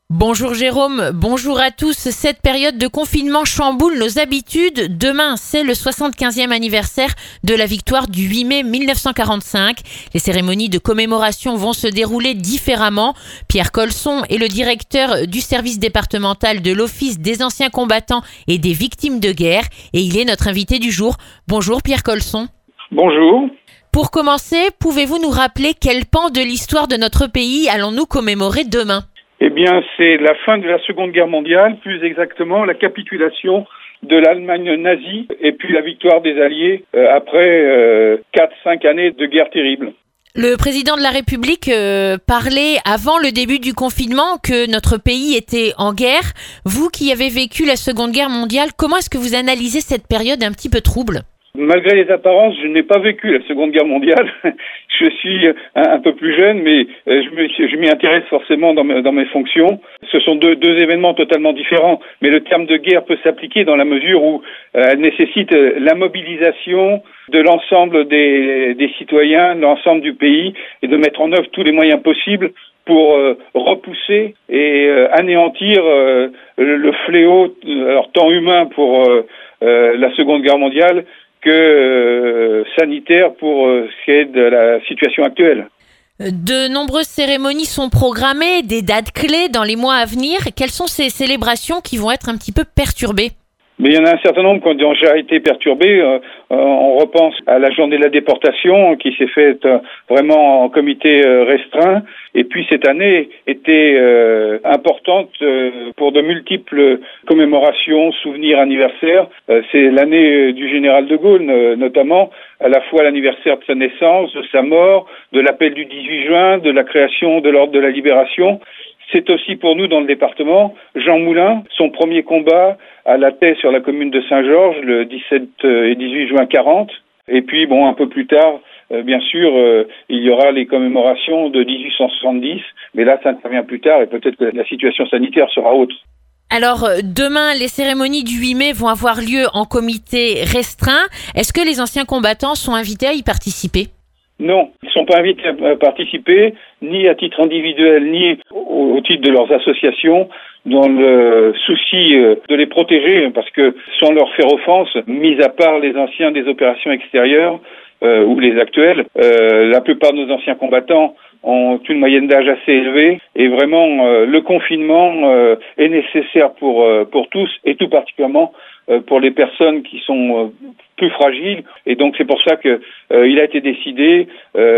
Bonjour Jérôme, bonjour à tous. Cette période de confinement chamboule nos habitudes. Demain, c'est le 75e anniversaire de la victoire du 8 mai 1945. Les cérémonies de commémoration vont se dérouler différemment. Pierre Colson est le directeur du service départemental de l'Office des anciens combattants et des victimes de guerre et il est notre invité du jour. Bonjour Pierre Colson. Bonjour. Pour commencer, pouvez-vous nous rappeler quel pan de l'histoire de notre pays allons-nous commémorer demain ? Eh bien, c'est la fin de la Seconde Guerre mondiale, plus exactement la capitulation de l'Allemagne nazie et puis la victoire des Alliés après 4-5 années de guerre terrible. Le président de la République parlait avant le début du confinement que notre pays était en guerre. Vous qui avez vécu la Seconde Guerre mondiale, comment est-ce que vous analysez cette période un petit peu trouble ? Malgré les apparences, je n'ai pas vécu la Seconde Guerre mondiale. Je suis un peu plus jeune, mais je m'y intéresse forcément dans mes fonctions. Ce sont deux événements totalement différents, mais le terme de guerre peut s'appliquer dans la mesure où elle nécessite la mobilisation de l'ensemble des citoyens, de l'ensemble du pays, et de mettre en œuvre tous les moyens possibles pour repousser et anéantir le fléau, alors tant humain pour la Seconde Guerre mondiale que sanitaire pour ce qui est de la situation actuelle. De nombreuses cérémonies sont programmées, des dates clés dans les mois à venir. Quelles sont ces célébrations qui vont être un petit peu perturbées ? Mais il y en a un certain nombre qui ont déjà été perturbés. On repense à la journée de la déportation qui s'est faite vraiment en comité restreint. Et puis cette année était importante pour de multiples commémorations, souvenirs, anniversaires. C'est l'année du général de Gaulle notamment, à la fois l'anniversaire de sa naissance, de sa mort, de l'appel du 18 juin, de la création de l'Ordre de la Libération. C'est aussi pour nous dans le département, Jean Moulin, son premier combat à la paix sur la commune de Saint-Georges le 17 et 18 juin 40. Et puis un peu plus tard, bien sûr, il y aura les commémorations de 1870, mais là ça intervient plus tard et peut-être que la situation sanitaire sera autre. Alors, demain, les cérémonies du 8 mai vont avoir lieu en comité restreint. Est-ce que les anciens combattants sont invités à y participer ? Non, ils ne sont pas invités à participer, ni à titre individuel, ni au titre de leurs associations, dans le souci de les protéger, parce que sans leur faire offense, mis à part les anciens des opérations extérieures ou les actuels, la plupart de nos anciens combattants ont une moyenne d'âge assez élevée et vraiment le confinement est nécessaire pour tous et tout particulièrement pour les personnes qui sont plus fragiles. Et donc c'est pour ça que il a été décidé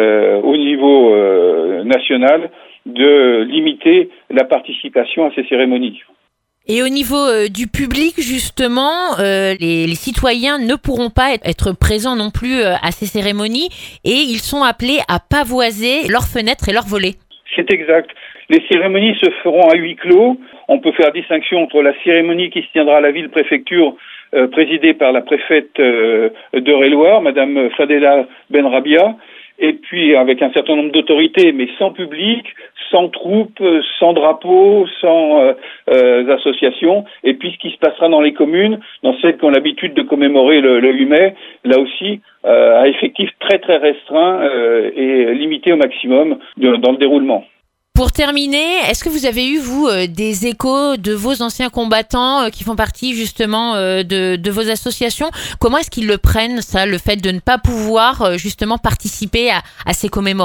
au niveau national de limiter la participation à ces cérémonies. Et au niveau du public, justement, les citoyens ne pourront pas être présents non plus à ces cérémonies et ils sont appelés à pavoiser leurs fenêtres et leurs volets. C'est exact. Les cérémonies se feront à huis clos. On peut faire distinction entre la cérémonie qui se tiendra à la ville-préfecture présidée par la préfète d'Eure-et-Loir, Madame Fadela Benrabia, et puis avec un certain nombre d'autorités, mais sans public, sans troupes, sans drapeau, sans associations. Et puis ce qui se passera dans les communes, dans celles qui ont l'habitude de commémorer le 8 mai, là aussi, à effectif très très restreint et limité au maximum dans le déroulement. Pour terminer, est-ce que vous avez eu, vous, des échos de vos anciens combattants qui font partie justement de vos associations ? Comment est-ce qu'ils le prennent, ça, le fait de ne pas pouvoir justement participer à ces commémorations ?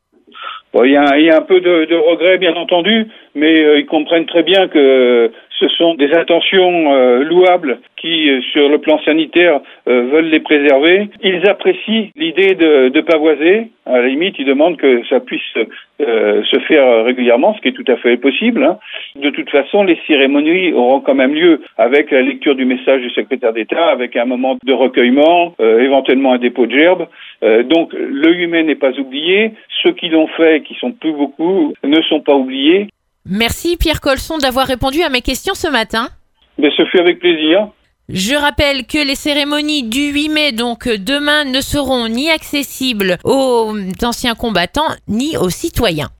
Bon, il y a un peu de regret, bien entendu, mais ils comprennent très bien que ce sont des intentions louables qui, sur le plan sanitaire, veulent les préserver. Ils apprécient l'idée de pavoiser. À la limite, ils demandent que ça puisse se faire régulièrement, ce qui est tout à fait possible. Hein. De toute façon, les cérémonies auront quand même lieu avec la lecture du message du secrétaire d'État, avec un moment de recueillement, éventuellement un dépôt de gerbe. Donc, le 8 mai n'est pas oublié. Ceux qui l'ont fait, qui sont plus beaucoup, ne sont pas oubliés. Merci Pierre Colson d'avoir répondu à mes questions ce matin. Mais ce fut avec plaisir. Je rappelle que les cérémonies du 8 mai, donc demain, ne seront ni accessibles aux anciens combattants ni aux citoyens.